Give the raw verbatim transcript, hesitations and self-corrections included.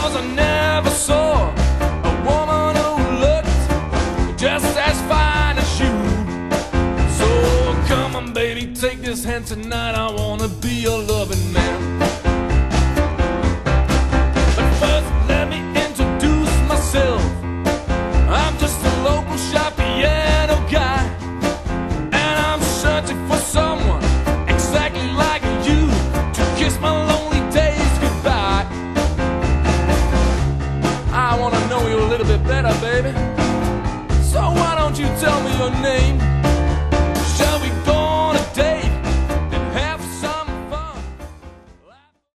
'cause I never saw a woman who looked just as fine as you. So come on, baby, take this hand tonight. I wanna be your loving man. But first, let me introduce myself. I'm just a local shop piano guy, and I'm searching for someone exactly like you to kiss my lonely days goodbye. I wanna know you a little bit better, baby. So why don't you tell me your name?